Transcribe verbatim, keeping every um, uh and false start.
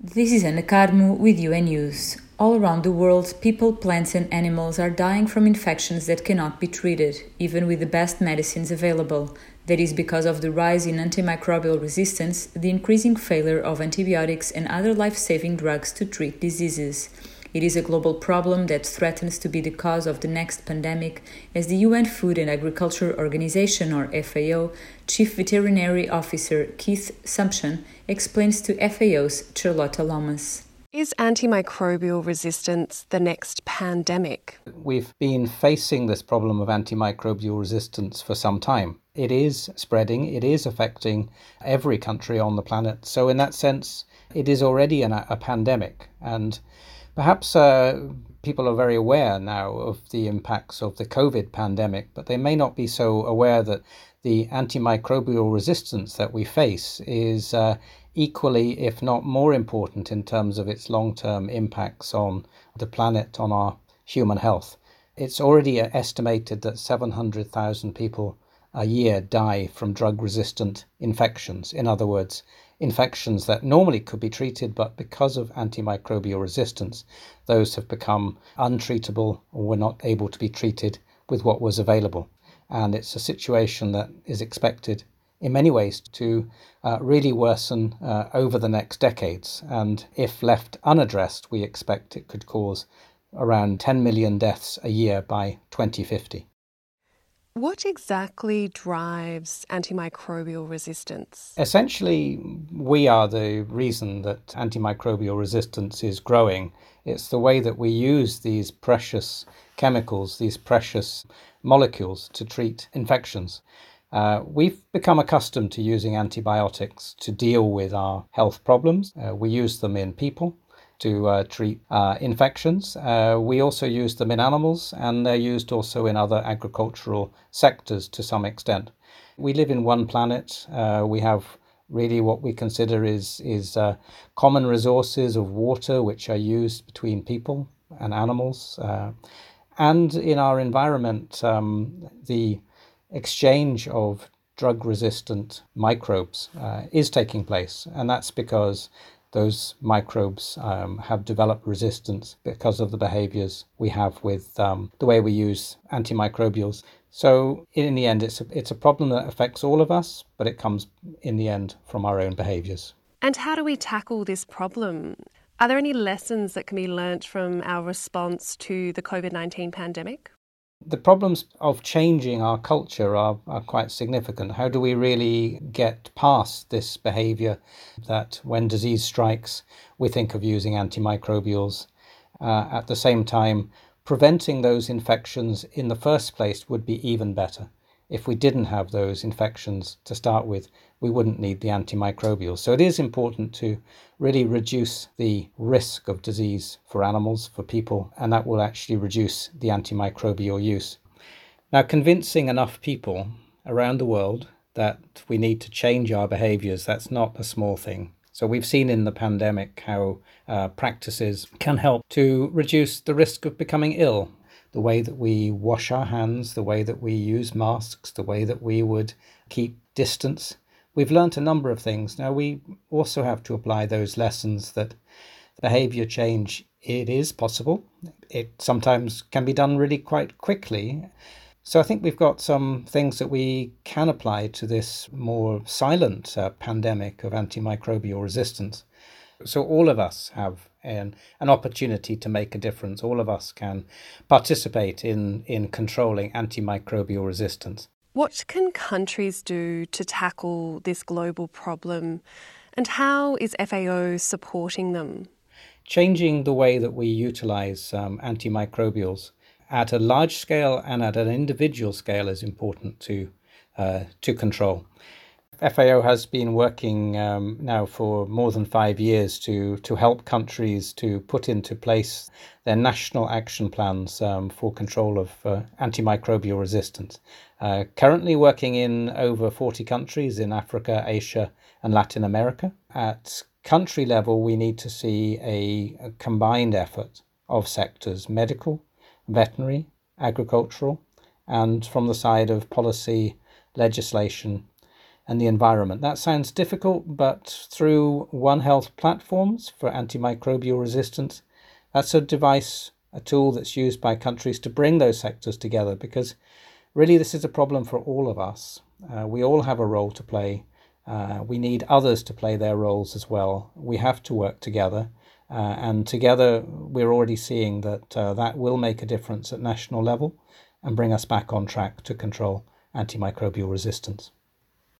This is Ana Carmo with U N News. All around the world, people, plants and animals are dying from infections that cannot be treated, even with the best medicines available. That is because of the rise in antimicrobial resistance, the increasing failure of antibiotics and other life-saving drugs to treat diseases. It is a global problem that threatens to be the cause of the next pandemic, as the U N Food and Agriculture Organization, or F A O, Chief Veterinary Officer Keith Sumption explains to F A O's Charlotta Lomas. Is antimicrobial resistance the next pandemic? We've been facing this problem of antimicrobial resistance for some time. It is spreading, it is affecting every country on the planet. So in that sense, it is already an, a pandemic. And perhaps uh, people are very aware now of the impacts of the COVID pandemic, but they may not be so aware that the antimicrobial resistance that we face is uh, equally, if not more important in terms of its long-term impacts on the planet, on our human health. It's already estimated that seven hundred thousand people a year die from drug-resistant infections. In other words, infections that normally could be treated, but because of antimicrobial resistance, those have become untreatable or were not able to be treated with what was available. And it's a situation that is expected in many ways to uh, really worsen uh, over the next decades. And if left unaddressed, we expect it could cause around ten million deaths a year by twenty fifty. What exactly drives antimicrobial resistance? Essentially, we are the reason that antimicrobial resistance is growing. It's the way that we use these precious chemicals, these precious molecules to treat infections. Uh, we've become accustomed to using antibiotics to deal with our health problems. Uh, we use them in people to uh, treat uh, infections. Uh, we also use them in animals, and they're used also in other agricultural sectors to some extent. We live in one planet. Uh, we have really what we consider is, is uh, common resources of water, which are used between people and animals. Uh, and in our environment, um, the exchange of drug-resistant microbes uh, is taking place, and that's because those microbes um, have developed resistance because of the behaviors we have with um, the way we use antimicrobials. So in the end, it's a, it's a problem that affects all of us, but it comes in the end from our own behaviors. And how do we tackle this problem? Are there any lessons that can be learnt from our response to the COVID nineteen pandemic? The problems of changing our culture are, are quite significant. How do we really get past this behaviour that when disease strikes, we think of using antimicrobials? Uh, at the same time, preventing those infections in the first place would be even better. If we didn't have those infections to start with, we wouldn't need the antimicrobials. So it is important to really reduce the risk of disease for animals, for people, and that will actually reduce the antimicrobial use. Now, convincing enough people around the world that we need to change our behaviours, that's not a small thing. So we've seen in the pandemic how uh, practices can help to reduce the risk of becoming ill. The way that we wash our hands, the way that we use masks, the way that we would keep distance. We've learnt a number of things. Now, we also have to apply those lessons that behaviour change, it is possible. It sometimes can be done really quite quickly. So I think we've got some things that we can apply to this more silent uh, pandemic of antimicrobial resistance. So all of us have an, an opportunity to make a difference. All of us can participate in, in controlling antimicrobial resistance. What can countries do to tackle this global problem, and how is F A O supporting them? Changing the way that we utilise um, antimicrobials at a large scale and at an individual scale is important to uh, to control. F A O has been working um, now for more than five years to, to help countries to put into place their national action plans um, for control of uh, antimicrobial resistance. Uh, currently working in over forty countries in Africa, Asia and Latin America. At country level, we need to see a, a combined effort of sectors: medical, veterinary, agricultural, and from the side of policy, legislation, and the environment. That sounds difficult, but through One Health platforms for antimicrobial resistance, that's a device, a tool that's used by countries to bring those sectors together, because really this is a problem for all of us. Uh, we all have a role to play. Uh, we need others to play their roles as well. We have to work together. Uh, and together, we're already seeing that uh, that will make a difference at national level and bring us back on track to control antimicrobial resistance.